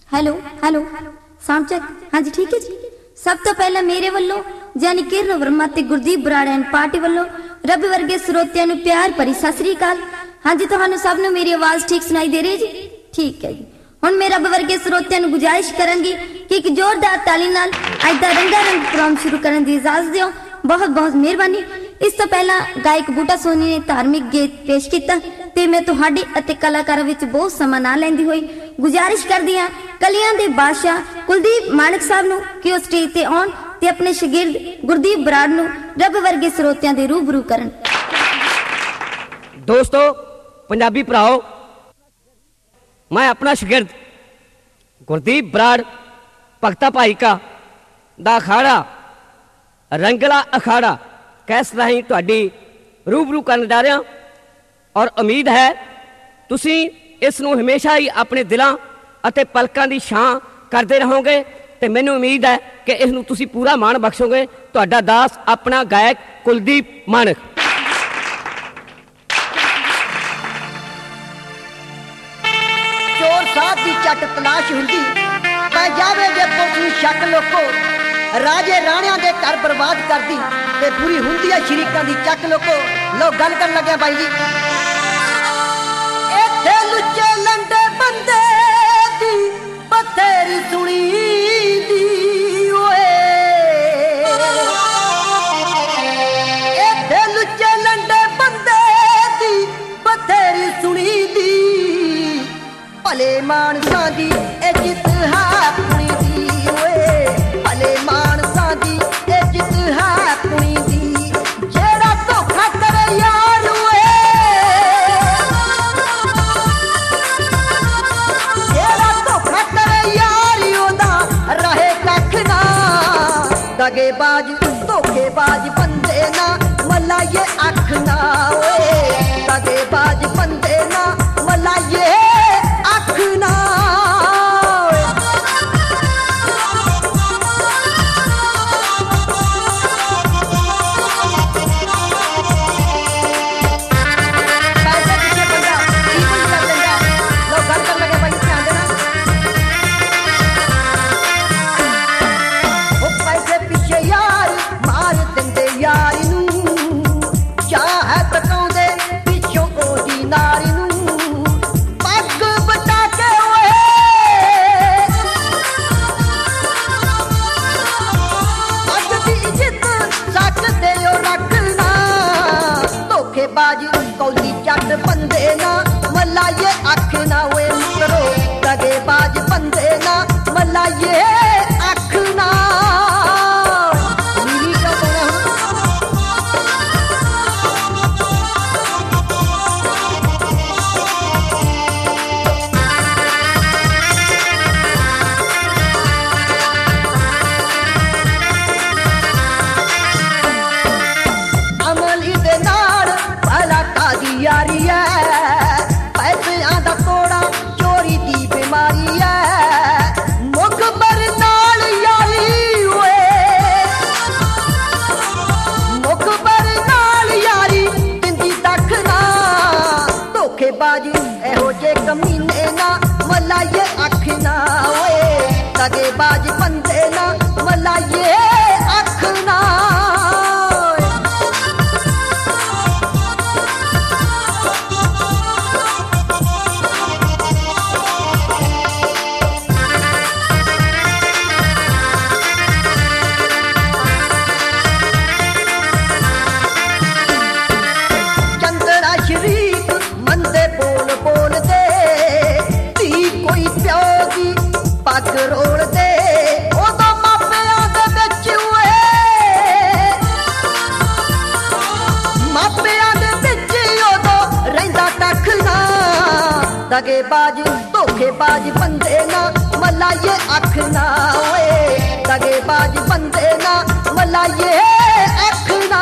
Hello hello sound check. हाँ जी ठीक है जी। सब तो पहला मेरे वालों यानी किरण वर्मा ते गुरदीप बराड़ एंड पार्टी वालों रब वर्गे श्रोतियां नूं प्यार भरी सत श्री अकाल। हाँ जी तुहानूं सब नूं मेरी आवाज़ ठीक सुनाई दे रही है जी? ठीक है जी। हुण मैं रब वर्गे श्रोतियां नूं गुजारिश करांगी कि एक जोरदार ताली नाल अज दा रंगारंग प्रोग्राम शुरू करन दी इजाजत दिओ। बहुत बहुत मेहरबानी। इस तो पहला गायक बूटा सोनी ने धार्मिक गीत पेश किया ते मैं तुहाडी अते कलाकारां विच बहुत समा ना लैंदी होई गुजारिश करदी हां कलियां दे बादशाह कुलदीप मानक साहब नूं कि वो स्टेज ते आउण ते अपने शागिर्द गुरदीप बराड़ नूं रब वर्गे श्रोतियां दे रूबरू करन। दोस्तों पंजाबी भराओ, मैं अपना शागिर्द गुरदीप बराड़ भगता भाई का दा अखाड़ा रंगला अखाड़ा कैस राही तुहाडी रूबरू करन जा रहा और उम्मीद है तुसी इस नूं हमेशा ही अपने दिलों अते पलकां दी छां करते रहोगे ते मैनूं उम्मीद है कि इस नूं तुसी पूरा मान बख्शोगे। तुहाडा दास अपना गायक कुलदीप मानक। चोर साहब की चट तलाश हुंदी पै जावे जे पुलिस नूं शक लोको राजे राणियां दे घर बर्बाद करदी ते पूरी हुंदी है शरीकां दी चक लोको। लो गल कर लगे भाई जी इत्थे लुच्चे लंडे बंदे दी बथेरी सुनी दी ओए इत्थे लुच्चे लंडे बंदे दी बथेरी सुनी दी भले मानसां दी इज्जत है कुड़ी दी ओए भले मानसां दी इज्जत है कुड़ी दी जेड़ा धोखा करे यार ओए जेड़ा धोखा करे यार ओदा रहे कख ना दगेबाज धोखेबाज बंदे ना मलाइए अख ना ओए दगेबाज बंदे ना मलाइए अख ना बाजी कौली चट बंदे ना मलाइए अख ना ओए मित्रो दगेबाज बंदे ना मलाइए अख ना नीली का अमली दे नाल भला कादी यारी है पैसियां दा तोड़ा चोरी दी बीमारी है मुखबर नाल यारी ओए मुखबर नाल यारी दिंदी दखना धोखेबाजी एहो जे कमीने ना मलाइए अख ना ओए दगेबाज बंदे ना मलाइए अख ना पग रोल दे ओदा मापियां दे विच ओए मापियां दे विच ओदा रहिंदा टखना दगेबाज धोखेबाज बंदे ना मलाइए अख ना ओए दगेबाज बंदे ना मलाइए अख ना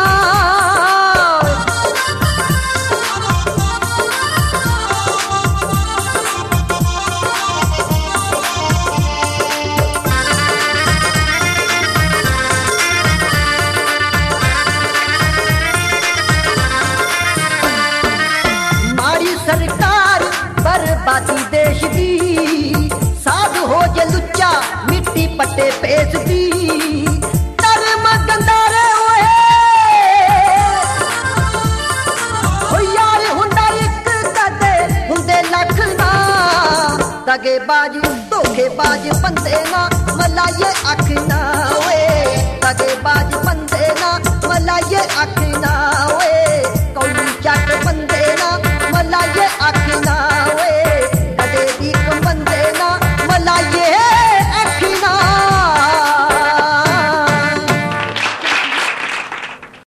सरकार बर्बादी देश दी सा ਸਾਡੇ ਫੇਸ ਦੀ ਧਰਮ ਗੰਦਾਰੇ ਓਏ ਹੋ ਯਾਰ ਹੁੰਦਾ ਇੱਕ ਕਦੇ ਹੁੰਦੇ ਲੱਖ ਨਾ ਦਗੇਬਾਜ਼ ਧੋਖੇਬਾਜ਼ ਬੰਦੇ ਨਾ ਮਲਾਈਏ ਅੱਖ ਨਾ